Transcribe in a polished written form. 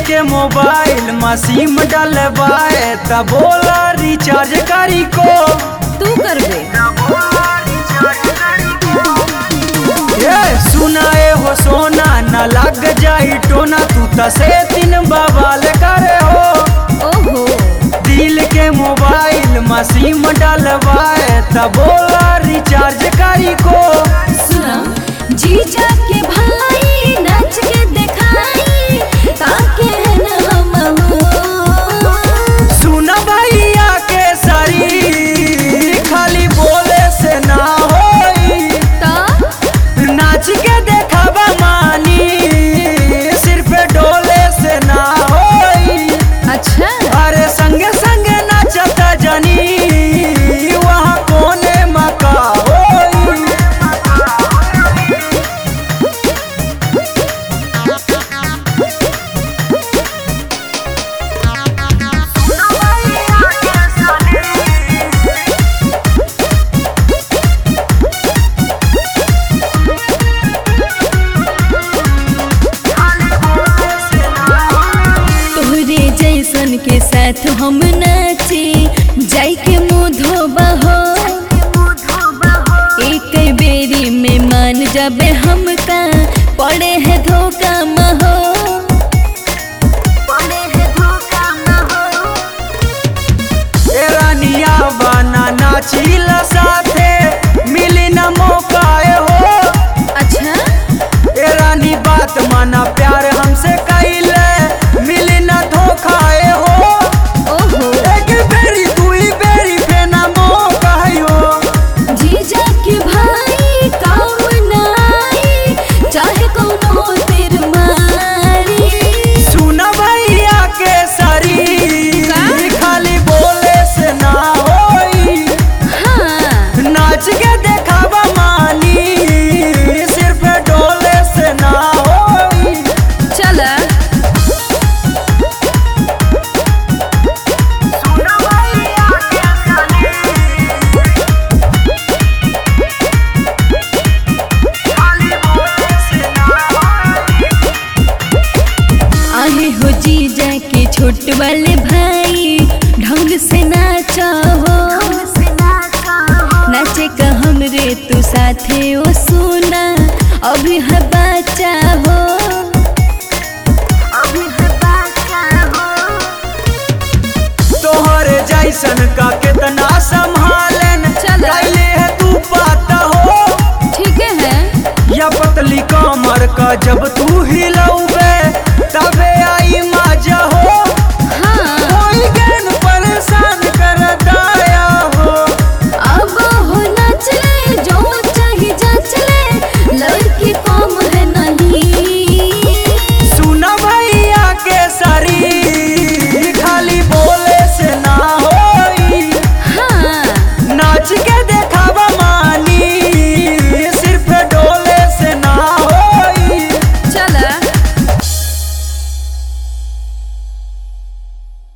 के मोबाइल में सिम डलवाए तब बोला रिचार्ज करी को तू करबे ये सुनाए हो सोना न लग जाई टोना तू तसे तीन बवाल करे हो। ओहो दिल के मोबाइल में सिम डलवाए तब बोला रिचार्ज करी को। सुना जीजा के भाई नाच के दिखाई ताके न हम हो। सुना भैया के सरी खाली बोले से ना होई ता नाच के देखावा मानी सिर्फ डोले से ना होई। अच्छा अरे संगे संगे नाचता जनी वहाँ कोने मका होई। तोहरे जैसन के साथ हम नाचे जाई के मुँह धोबा हो। एक बेरी में मान जाबे हमका पड़े है धोखा महो। ए रानिया बाना नाचिला साथे मिली न मौका हो। अच्छा ए रानी बात माना प्यार हमसे कैले मिली न धोखा हो। ओहो एक बेरी दुई बेरी पे न मौका हो। जीजा के भाई काम ना आई चाहे कौनो तेर मारी। सुना भैया के सरी का? खाली बोले से ना होई हाँ नाच के देखावा मानी सिर्फ डोले से ना होई। चला आहे हो जीजा के छोट वाले भाई ढंग से नाचा हो। नाचे का हमरे तू साथे ओ सुना अभी है बच्चा हो। तोहरे जैसन का कितना संभालन चल। कैले है तू पाता हो। ठीक है या पतली कमर का जब तू हिलौबे तबे